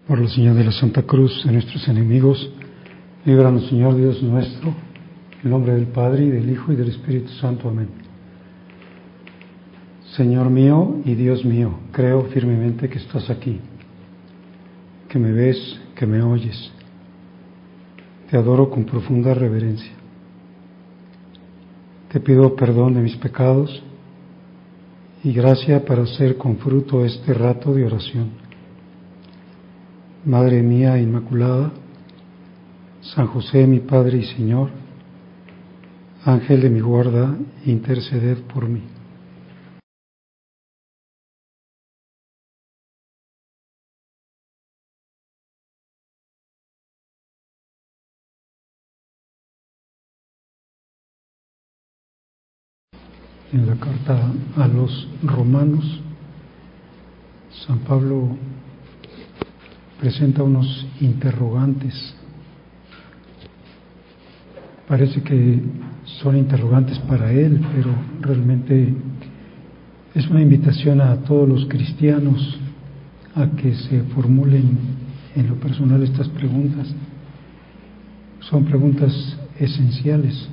Por la señal de la Santa Cruz de nuestros enemigos, líbranos, Señor Dios nuestro, en el nombre del Padre, y del Hijo, y del Espíritu Santo. Amén. Señor mío y Dios mío, creo firmemente que estás aquí, que me ves, que me oyes. Te adoro con profunda reverencia. Te pido perdón de mis pecados y gracia para hacer con fruto este rato de oración. Madre mía Inmaculada, San José, mi Padre y Señor, Ángel de mi guarda, interceded por mí. En la carta a los Romanos, San Pablo presenta unos interrogantes. Parece que son interrogantes para él, pero realmente es una invitación a todos los cristianos a que se formulen en lo personal estas preguntas. Son preguntas esenciales.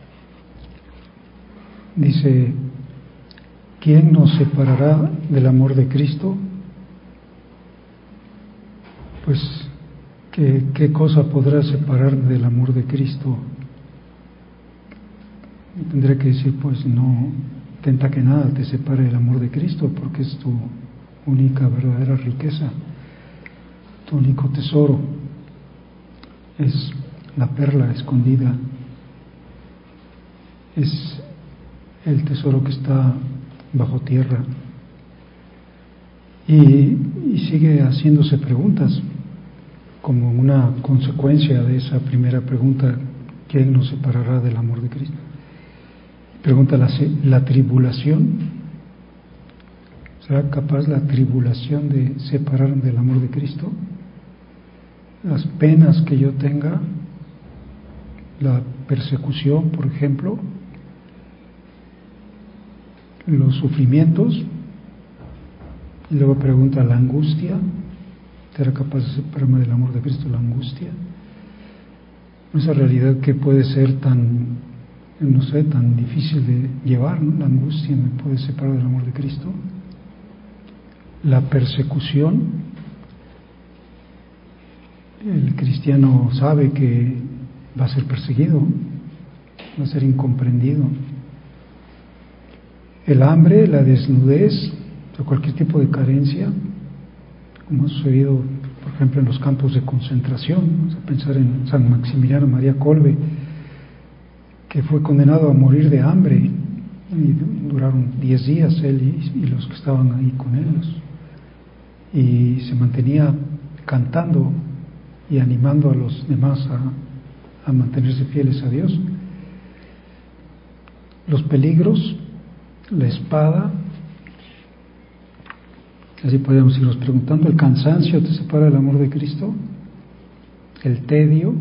Dice, ¿quién nos separará del amor de Cristo? Pues, ¿qué cosa podrá separarme del amor de Cristo? Tendré que decir, pues no intenta que nada te separe del amor de Cristo, porque es tu única verdadera riqueza, tu único tesoro, es la perla escondida, es el tesoro que está bajo tierra. Y sigue haciéndose preguntas como una consecuencia de esa primera pregunta, ¿quién nos separará del amor de Cristo? Pregunta la tribulación. ¿Será capaz la tribulación de separarme del amor de Cristo? Las penas que yo tenga, la persecución, por ejemplo, los sufrimientos. Y luego pregunta la angustia. ¿Será capaz de separarme del amor de Cristo la angustia? Esa realidad que puede ser tan difícil de llevar, ¿no? La angustia me puede separar del amor de Cristo. La persecución. El cristiano sabe que va a ser perseguido, va a ser incomprendido. El hambre, la desnudez, o cualquier tipo de carencia, como ha sucedido, por ejemplo, en los campos de concentración. Vamos a pensar en San Maximiliano María Kolbe, que fue condenado a morir de hambre, y duraron 10 días él y los que estaban ahí con él, y se mantenía cantando y animando a los demás a mantenerse fieles a Dios. Los peligros, la espada, así podríamos irnos preguntando. El cansancio te separa del amor de Cristo, el tedio,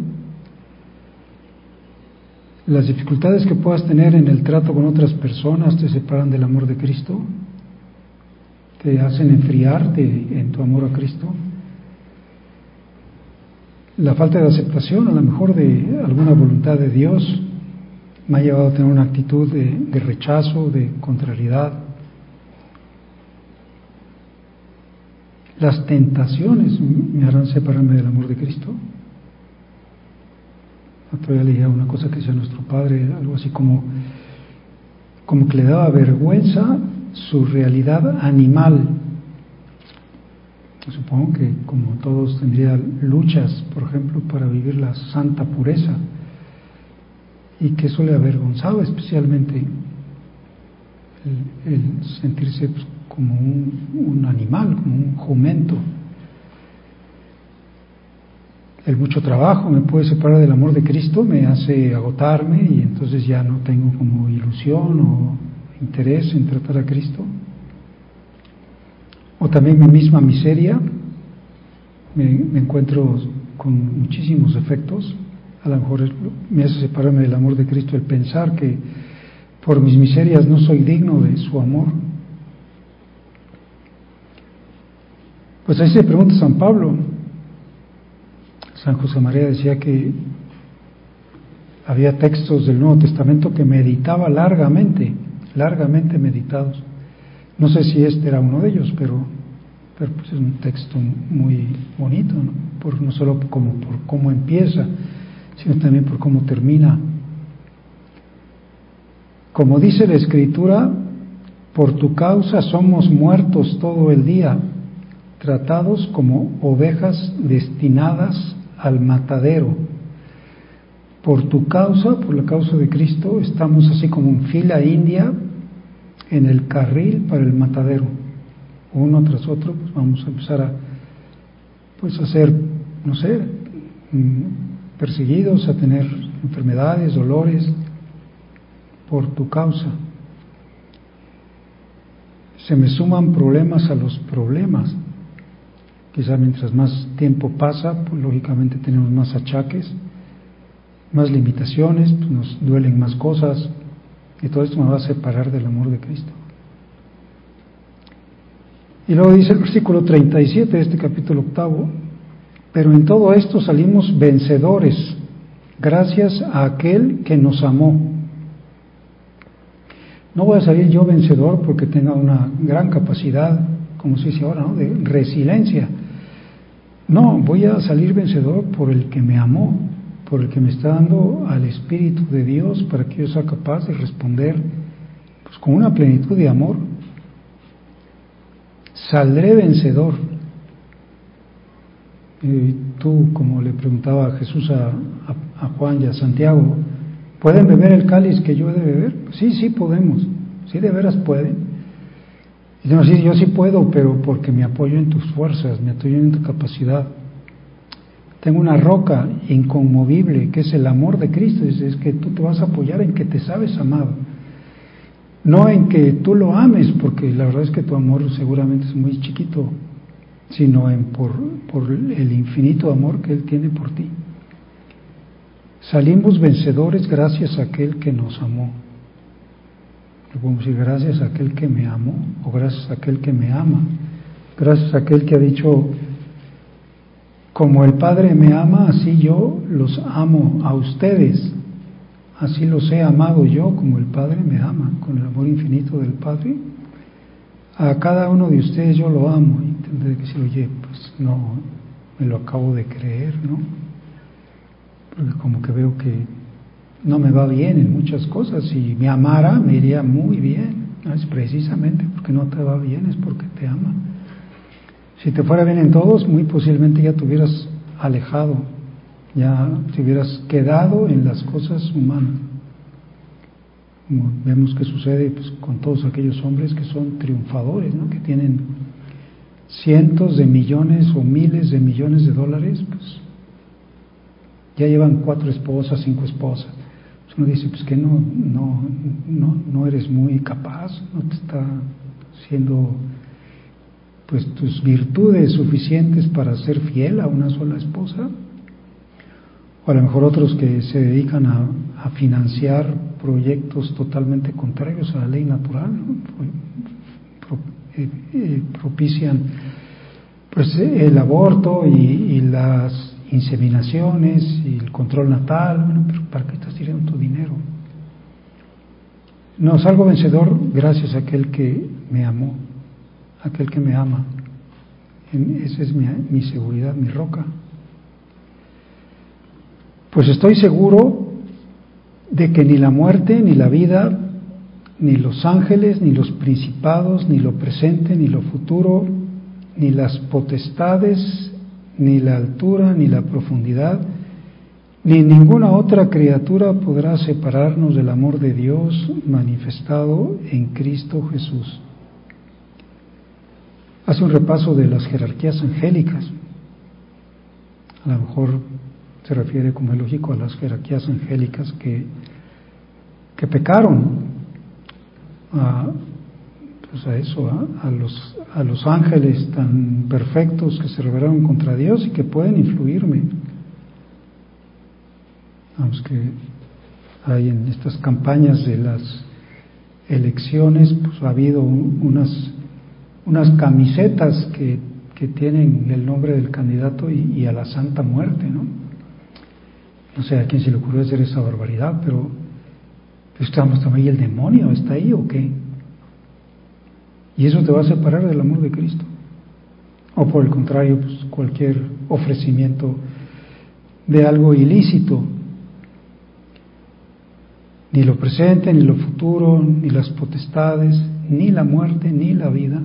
las dificultades que puedas tener en el trato con otras personas te separan del amor de Cristo, te hacen enfriarte en tu amor a Cristo. La falta de aceptación, a lo mejor, de alguna voluntad de Dios me ha llevado a tener una actitud de rechazo, de contrariedad. Las tentaciones me harán separarme del amor de Cristo. Otro día leía una cosa que decía nuestro padre, algo así como que le daba vergüenza su realidad animal. Supongo que, como todos, tendría luchas, por ejemplo, para vivir la santa pureza, y que eso le avergonzaba especialmente el sentirse pues, como un animal, como un jumento. El mucho trabajo me puede separar del amor de Cristo, me hace agotarme, y entonces ya no tengo como ilusión o interés en tratar a Cristo. O también mi misma miseria, me encuentro con muchísimos defectos. A lo mejor me hace separarme del amor de Cristo el pensar que por mis miserias no soy digno de su amor. Pues ahí se pregunta San Pablo, San José María decía que había textos del Nuevo Testamento que meditaba largamente meditados. No sé si este era uno de ellos, pero pues es un texto muy bonito, ¿no? No solo como por cómo empieza, sino también por cómo termina. Como dice la Escritura, por tu causa somos muertos todo el día, tratados como ovejas destinadas al matadero. Por tu causa, por la causa de Cristo, estamos así como en fila india en el carril para el matadero. Uno tras otro, pues vamos a empezar a ser, no sé, perseguidos, a tener enfermedades, dolores, por tu causa. Se me suman problemas a los problemas. Quizá mientras más tiempo pasa, pues lógicamente tenemos más achaques, más limitaciones, pues nos duelen más cosas, y todo esto me va a separar del amor de Cristo. Y luego dice el versículo 37 de este capítulo 8, pero en todo esto salimos vencedores, gracias a aquel que nos amó. No voy a salir yo vencedor porque tenga una gran capacidad, como se dice ahora, ¿no?, de resiliencia. No, voy a salir vencedor por el que me amó, por el que me está dando al Espíritu de Dios para que yo sea capaz de responder pues con una plenitud de amor. Saldré vencedor. Y tú, como le preguntaba Jesús a Juan y a Santiago, ¿pueden beber el cáliz que yo he de beber? Sí podemos, sí de veras pueden. Y yo, sí, yo sí puedo, pero porque me apoyo en tus fuerzas, me apoyo en tu capacidad. Tengo una roca inconmovible, que es el amor de Cristo. Es que tú te vas a apoyar en que te sabes amado, no en que tú lo ames, porque la verdad es que tu amor seguramente es muy chiquito, sino por el infinito amor que Él tiene por ti. Salimos vencedores gracias a aquel que nos amó. Le podemos decir gracias a aquel que me amó, o gracias a aquel que me ama, gracias a aquel que ha dicho: como el Padre me ama, así yo los amo a ustedes, así los he amado yo, como el Padre me ama, con el amor infinito del Padre. A cada uno de ustedes yo lo amo. Y tendré que decir: oye, pues no, me lo acabo de creer, ¿no? Porque como que veo que no me va bien en muchas cosas. Si me amara, me iría muy bien. No es precisamente porque no te va bien, es porque te ama. Si te fuera bien en todos, muy posiblemente ya te hubieras alejado, ya te hubieras quedado en las cosas humanas. Como vemos que sucede pues con todos aquellos hombres que son triunfadores, ¿no?, que tienen cientos de millones o miles de millones de dólares, pues ya llevan 4 esposas, 5 esposas. Pues uno dice, pues que no eres muy capaz, no te está siendo pues tus virtudes suficientes para ser fiel a una sola esposa. O a lo mejor otros que se dedican a financiar proyectos totalmente contrarios a la ley natural, ¿no? Propician pues el aborto y las inseminaciones y el control natal. Bueno, pero ¿para qué estás tirando tu dinero? No, salgo vencedor gracias a aquel que me amó, aquel que me ama. Esa es mi seguridad, mi roca. Pues estoy seguro de que ni la muerte, ni la vida, ni los ángeles, ni los principados, ni lo presente, ni lo futuro, ni las potestades, ni la altura, ni la profundidad, ni ninguna otra criatura podrá separarnos del amor de Dios manifestado en Cristo Jesús. Hace un repaso de las jerarquías angélicas. A lo mejor se refiere, como es lógico, a las jerarquías angélicas que pecaron, a los ángeles tan perfectos que se rebelaron contra Dios y que pueden influirme. Vamos, que hay en estas campañas de las elecciones, pues ha habido unas camisetas que que tienen el nombre del candidato y a la santa muerte, ¿no? No sé a quién se le ocurrió hacer esa barbaridad, pero estamos también, ¿el demonio está ahí o qué? Y eso te va a separar del amor de Cristo. O por el contrario, pues cualquier ofrecimiento de algo ilícito, ni lo presente, ni lo futuro, ni las potestades, ni la muerte, ni la vida,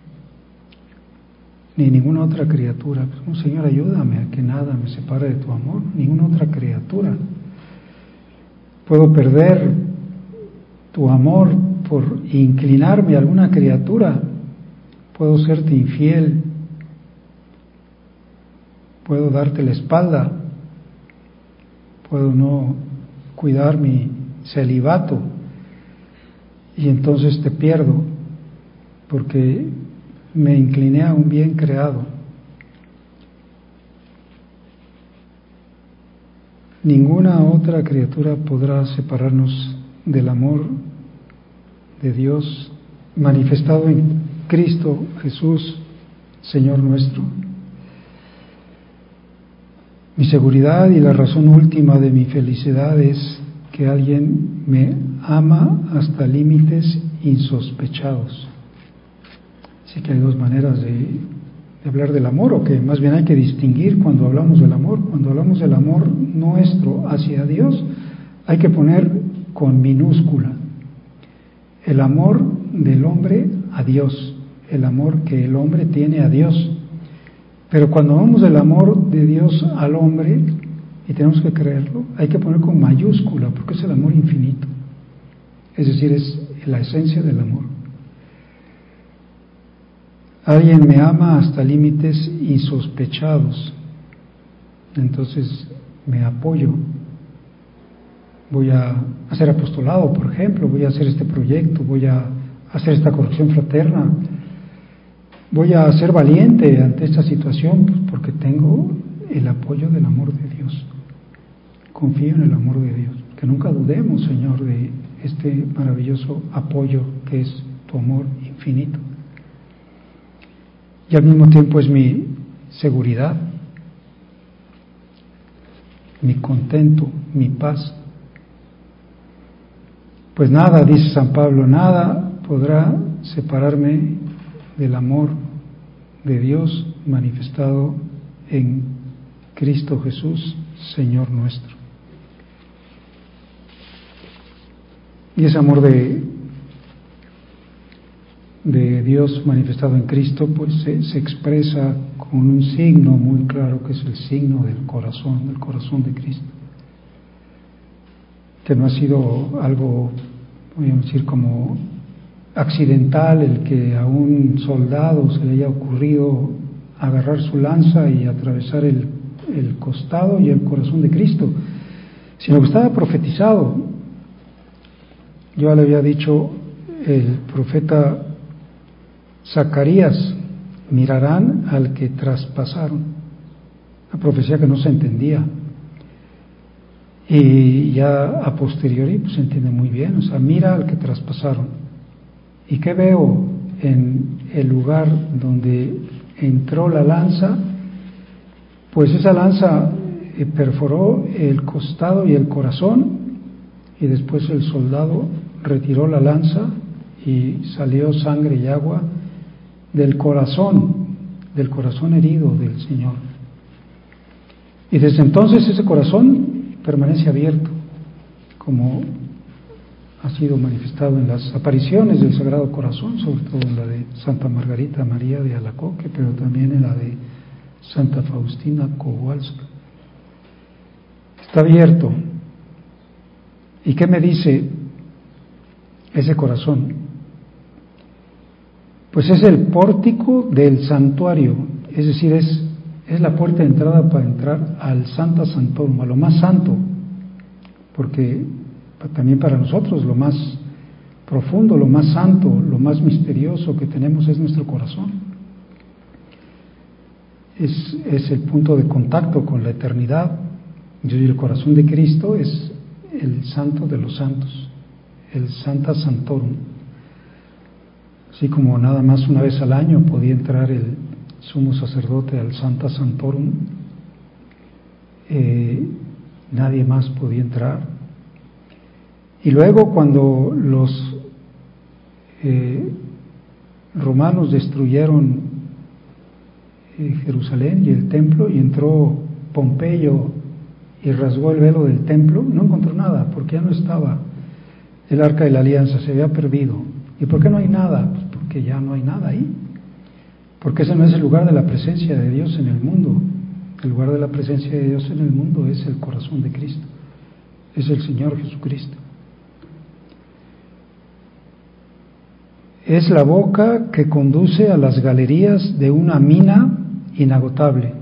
ni ninguna otra criatura. Pues, Señor, ayúdame a que nada me separe de tu amor, ninguna otra criatura. Puedo perder tu amor por inclinarme a alguna criatura, puedo serte infiel, puedo darte la espalda, puedo no cuidar mi celibato y entonces te pierdo porque me incliné a un bien creado. Ninguna otra criatura podrá separarnos del amor de Dios manifestado en Cristo Jesús, Señor nuestro. Mi seguridad y la razón última de mi felicidad es que alguien me ama hasta límites insospechados. Así que hay dos maneras de hablar del amor, o que más bien hay que distinguir cuando hablamos del amor. Cuando hablamos del amor nuestro hacia Dios, hay que poner con minúscula el amor del hombre a Dios, el amor que el hombre tiene a Dios. Pero cuando hablamos del amor de Dios al hombre, y tenemos que creerlo, hay que poner con mayúscula, porque es el amor infinito. Es decir, es la esencia del amor. Alguien me ama hasta límites insospechados, entonces me apoyo. Voy a hacer apostolado, por ejemplo, voy a hacer este proyecto, voy a hacer esta corrección fraterna, voy a ser valiente ante esta situación, pues porque tengo el apoyo del amor de Dios. Confío en el amor de Dios. Que nunca dudemos, Señor, de este maravilloso apoyo que es tu amor infinito. Y al mismo tiempo es mi seguridad, mi contento, mi paz. Pues nada, dice San Pablo, nada podrá separarme del amor de Dios manifestado en Cristo Jesús, Señor nuestro. Y ese amor de Dios manifestado en Cristo, pues se expresa con un signo muy claro, que es el signo del corazón de Cristo, que no ha sido algo, voy a decir, como accidental el que a un soldado se le haya ocurrido agarrar su lanza y atravesar el costado y el corazón de Cristo, sino que estaba profetizado. Yo le había dicho el profeta Zacarías, mirarán al que traspasaron, una profecía que no se entendía, y ya a posteriori pues se entiende muy bien, o sea, mira al que traspasaron. ¿Y qué veo en el lugar donde entró la lanza? Pues esa lanza perforó el costado y el corazón, y después el soldado retiró la lanza y salió sangre y agua del corazón herido del Señor. Y desde entonces ese corazón permanece abierto, como ha sido manifestado en las apariciones del Sagrado Corazón, sobre todo en la de Santa Margarita María de Alacoque, pero también en la de Santa Faustina Kowalska. Está abierto. ¿Y qué me dice ese corazón? Pues es el pórtico del santuario, es decir, es la puerta de entrada para entrar al Sancta Sanctorum, a lo más santo, porque también para nosotros lo más profundo, lo más santo, lo más misterioso que tenemos es nuestro corazón. Es el punto de contacto con la eternidad. Y el corazón de Cristo es el santo de los santos, el Sancta Sanctorum. Así como nada más una vez al año podía entrar el sumo sacerdote al Sancta Sanctorum, nadie más podía entrar. Y luego cuando los romanos destruyeron Jerusalén y el templo, y entró Pompeyo y rasgó el velo del templo, no encontró nada, porque ya no estaba el Arca de la Alianza, se había perdido. ¿Y por qué no hay nada? Pues porque ya no hay nada ahí, porque ese no es el lugar de la presencia de Dios en el mundo. El lugar de la presencia de Dios en el mundo es el corazón de Cristo, es el Señor Jesucristo. Es la boca que conduce a las galerías de una mina inagotable.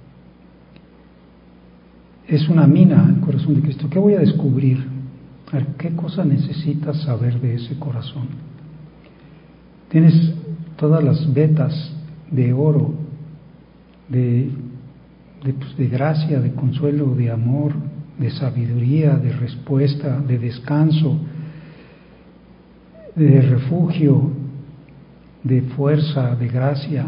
Es una mina el corazón de Cristo. ¿Qué voy a descubrir? A ver, ¿qué cosa necesitas saber de ese corazón? Tienes todas las vetas de oro, de gracia, de consuelo, de amor, de sabiduría, de respuesta, de descanso, de refugio, de fuerza, de gracia.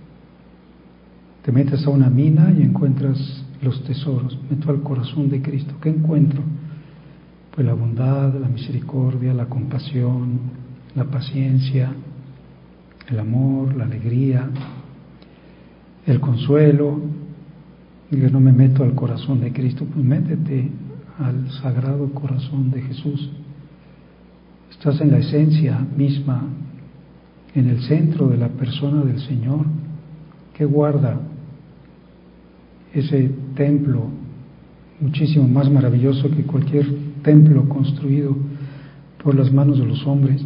Te metes a una mina y encuentras los tesoros. Meto al corazón de Cristo. ¿Qué encuentro? Pues la bondad, la misericordia, la compasión, la paciencia, el amor, la alegría, el consuelo. Y yo no me meto al corazón de Cristo, pues métete al sagrado corazón de Jesús. Estás en la esencia misma, en el centro de la persona del Señor, que guarda ese templo muchísimo más maravilloso que cualquier templo construido por las manos de los hombres.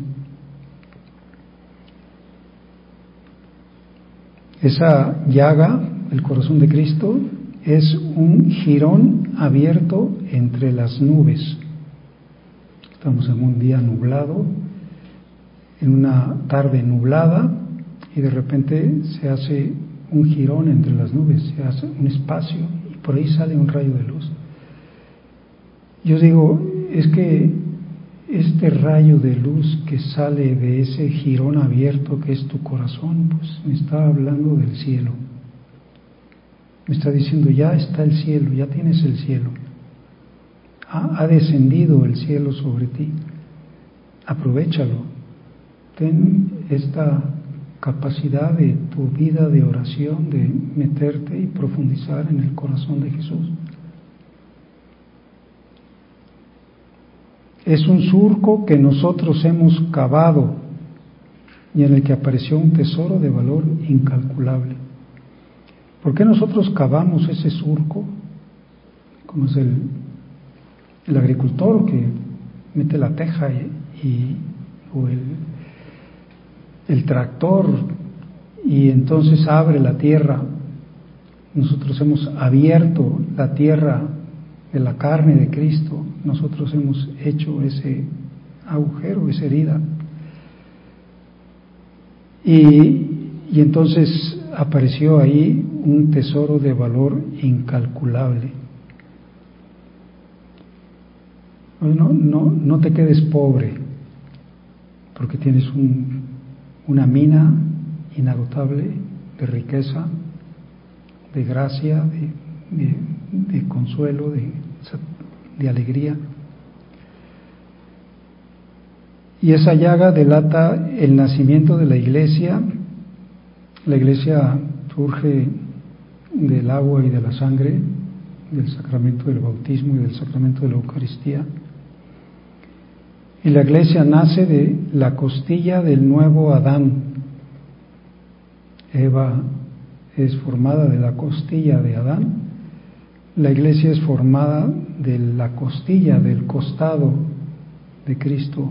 Esa llaga, el corazón de Cristo, es un jirón abierto entre las nubes. Estamos en un día nublado, en una tarde nublada, y de repente se hace un jirón entre las nubes, se hace un espacio, y por ahí sale un rayo de luz. Yo digo, es que este rayo de luz que sale de ese jirón abierto que es tu corazón, pues me está hablando del cielo. Me está diciendo, ya está el cielo, ya tienes el cielo. Ha descendido el cielo sobre ti. Aprovéchalo. Ten esta capacidad de tu vida de oración, de meterte y profundizar en el corazón de Jesús. Es un surco que nosotros hemos cavado y en el que apareció un tesoro de valor incalculable. ¿Por qué nosotros cavamos ese surco? Como es el agricultor que mete la teja o el tractor y entonces abre la tierra. Nosotros hemos abierto la tierra de la carne de Cristo, nosotros hemos hecho ese agujero, esa herida. Y entonces apareció ahí un tesoro de valor incalculable. No te quedes pobre, porque tienes una mina inagotable de riqueza, de gracia, de consuelo, de alegría. Y esa llaga delata el nacimiento de la iglesia. La iglesia surge del agua y de la sangre, del sacramento del bautismo y del sacramento de la Eucaristía. Y la iglesia nace de la costilla del nuevo Adán. Eva es formada de la costilla de Adán. La iglesia es formada de la costilla, del costado de Cristo.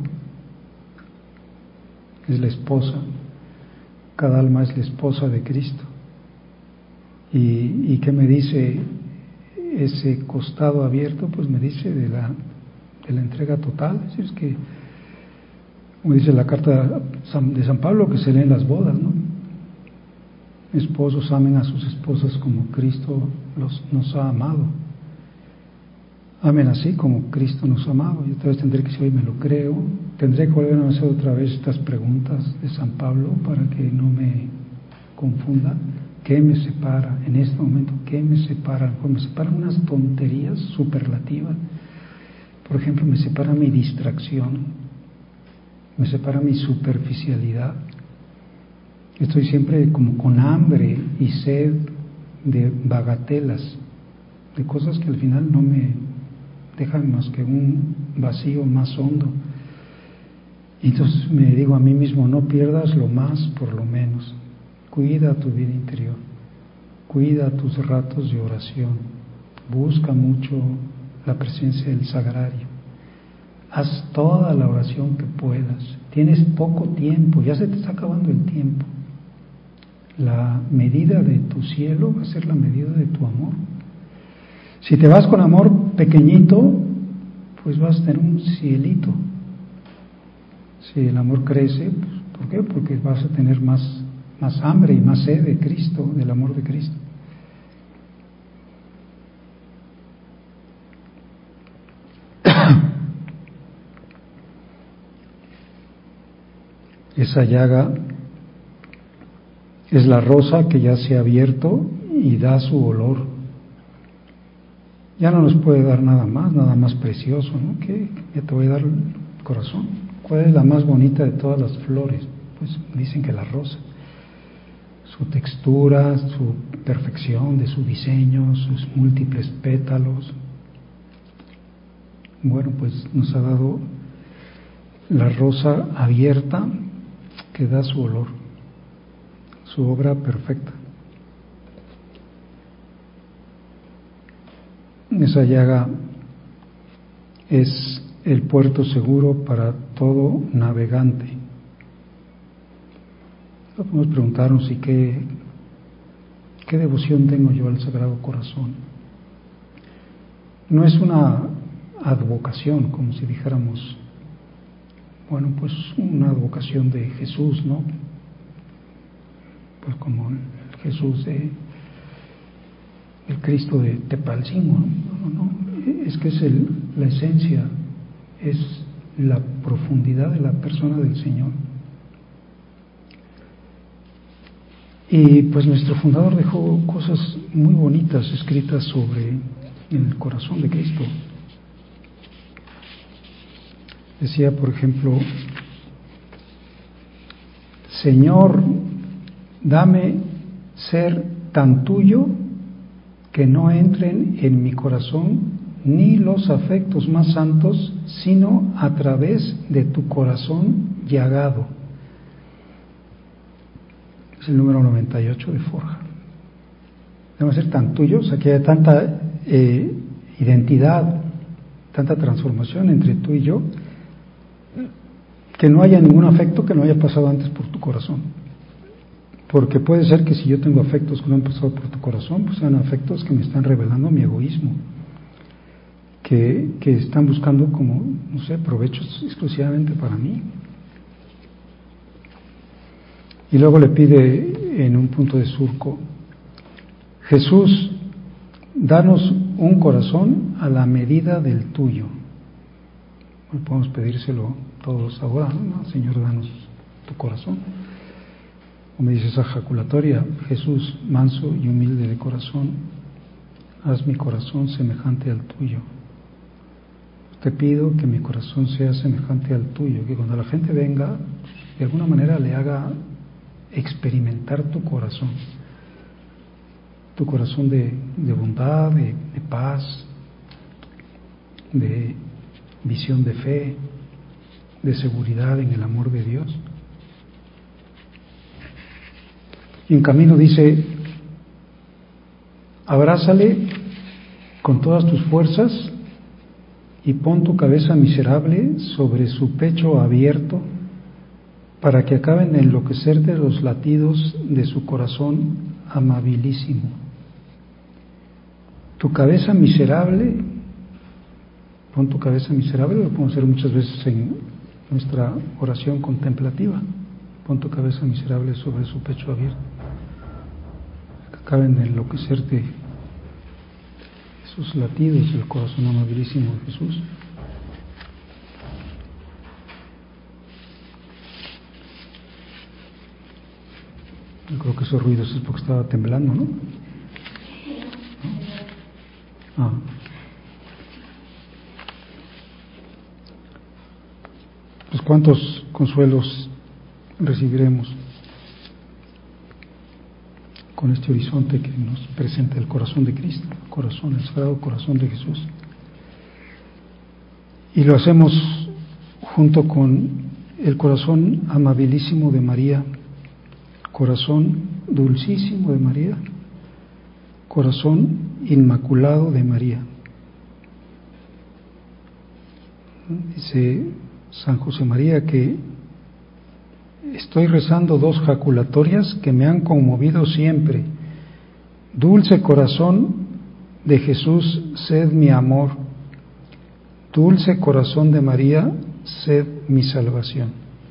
Es la esposa. Cada alma es la esposa de Cristo. ¿Y qué me dice ese costado abierto? Pues me dice de la entrega total. Es que, como dice la carta de San Pablo, que se lee en las bodas, ¿no? Esposos amen a sus esposas como Cristo nos ha amado. Amen así como Cristo nos ha amado. Yo otra vez tendré que decir, hoy me lo creo. Tendré que volver a hacer otra vez estas preguntas de San Pablo para que no me confunda. ¿Qué me separa en este momento? ¿Qué me separa? Pues me separan unas tonterías superlativas. Por ejemplo, me separa mi distracción, me separa mi superficialidad. Estoy siempre como con hambre y sed de bagatelas, de cosas que al final no me dejan más que un vacío más hondo. Y entonces me digo a mí mismo, no pierdas lo más por lo menos. Cuida tu vida interior, cuida tus ratos de oración, busca mucho la presencia del sagrario, haz toda la oración que puedas. Tienes poco tiempo, ya se te está acabando el tiempo. La medida de tu cielo va a ser la medida de tu amor. Si te vas con amor pequeñito, pues vas a tener un cielito. Si el amor crece, pues, ¿por qué? Porque vas a tener más hambre y más sed de Cristo, del amor de Cristo. Esa llaga es la rosa que ya se ha abierto y da su olor. Ya no nos puede dar nada más precioso, ¿no? ¿Qué? Ya te voy a dar el corazón. ¿Cuál es la más bonita de todas las flores? Pues dicen que la rosa. Su textura, su perfección de su diseño, sus múltiples pétalos. Bueno, pues nos ha dado la rosa abierta que da su olor, su obra perfecta. Esa llaga es el puerto seguro para todo navegante. Podemos preguntarnos ¿y qué devoción tengo yo al Sagrado Corazón? No es una advocación, como si dijéramos, bueno, pues una advocación de Jesús, ¿no? Pues como el Jesús el Cristo de Tepalcingo, ¿no? Es que es la esencia, es la profundidad de la persona del Señor. Y pues nuestro fundador dejó cosas muy bonitas escritas sobre el corazón de Cristo. Decía, por ejemplo, Señor, dame ser tan tuyo que no entren en mi corazón ni los afectos más santos, sino a través de tu corazón llagado. Es el número 98 de Forja. Debe ser tan tuyo, o sea, que haya tanta identidad, tanta transformación entre tú y yo, que no haya ningún afecto que no haya pasado antes por tu corazón. Porque puede ser que si yo tengo afectos que no han pasado por tu corazón, pues sean afectos que me están revelando mi egoísmo, que están buscando como, no sé, provechos exclusivamente para mí. Y luego le pide en un punto de surco, Jesús, danos un corazón a la medida del tuyo. No podemos pedírselo todos ahora, ¿no? Señor, danos tu corazón. O me dice esa ejaculatoria, Jesús, manso y humilde de corazón, haz mi corazón semejante al tuyo. Te pido que mi corazón sea semejante al tuyo, que cuando la gente venga, de alguna manera le haga experimentar tu corazón de bondad, de paz, de visión de fe, de seguridad en el amor de Dios. Y en camino dice, abrázale con todas tus fuerzas y pon tu cabeza miserable sobre su pecho abierto para que acaben de enloquecerte los latidos de su corazón amabilísimo. Tu cabeza miserable, pon tu cabeza miserable, lo podemos hacer muchas veces en nuestra oración contemplativa. Pon tu cabeza miserable sobre su pecho abierto. Que acaben de enloquecerte esos latidos del corazón amabilísimo de Jesús. Creo que esos ruidos es porque estaba temblando, ¿no? Ah. Pues cuántos consuelos recibiremos con este horizonte que nos presenta el corazón de Cristo, el Sagrado Corazón de Jesús. Y lo hacemos junto con el corazón amabilísimo de María, corazón dulcísimo de María, corazón inmaculado de María. Dice San José María que estoy rezando 2 jaculatorias que me han conmovido siempre. Dulce corazón de Jesús, sed mi amor. Dulce corazón de María, sed mi salvación.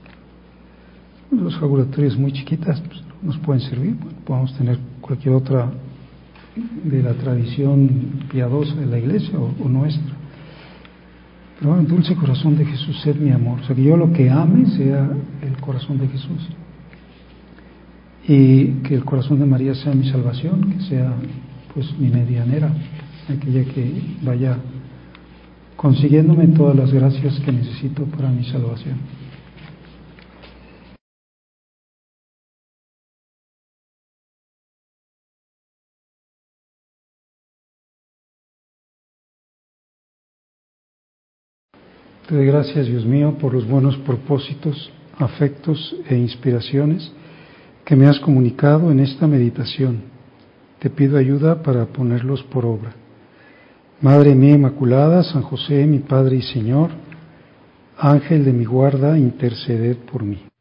2 jaculatorias muy chiquitas pues, nos pueden servir. Podemos tener cualquier otra de la tradición piadosa de la Iglesia o nuestra. Pero bueno, dulce corazón de Jesús, sed mi amor. O sea, que yo lo que ame sea el corazón de Jesús. Y que el corazón de María sea mi salvación, que sea pues mi medianera, aquella que vaya consiguiéndome todas las gracias que necesito para mi salvación. Te doy gracias, Dios mío, por los buenos propósitos, afectos e inspiraciones que me has comunicado en esta meditación. Te pido ayuda para ponerlos por obra. Madre mía Inmaculada, San José, mi Padre y Señor, Ángel de mi guarda, interceded por mí.